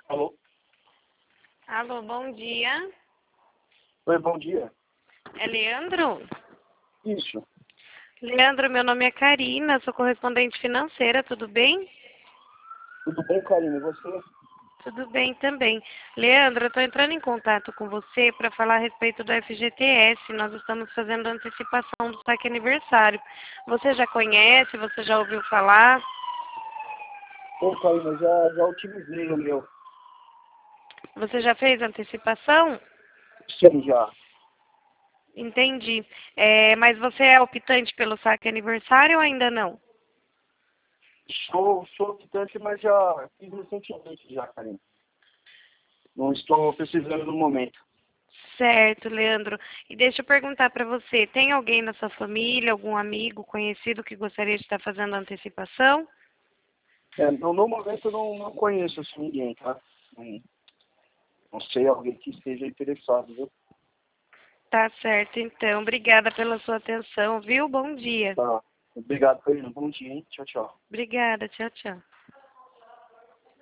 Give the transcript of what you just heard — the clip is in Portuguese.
Alô? Alô, bom dia. Oi, bom dia. É Leandro? Isso. Leandro, meu nome é Karina, sou correspondente financeira, tudo bem? Tudo bem, Karina? E você? Tudo bem também. Leandro, eu estou entrando em contato com você para falar a respeito do FGTS. Nós estamos fazendo antecipação do saque aniversário. Você já conhece? Você já ouviu falar? Ô, Karina, já utilizei o meu. Você já fez antecipação? Sim, já. Entendi. Mas você é optante pelo saque aniversário ou ainda não? Sou optante, mas já fiz recentemente já, Karina. Não estou precisando no momento. Certo, Leandro. E deixa eu perguntar para você, tem alguém na sua família, algum amigo conhecido que gostaria de estar fazendo antecipação? No momento eu não conheço assim, ninguém, tá? Não sei alguém que esteja interessado, viu? Tá certo, então. Obrigada pela sua atenção, viu? Bom dia. Tá. Obrigado, Karina. Bom dia, hein? Tchau, tchau. Obrigada, tchau, tchau.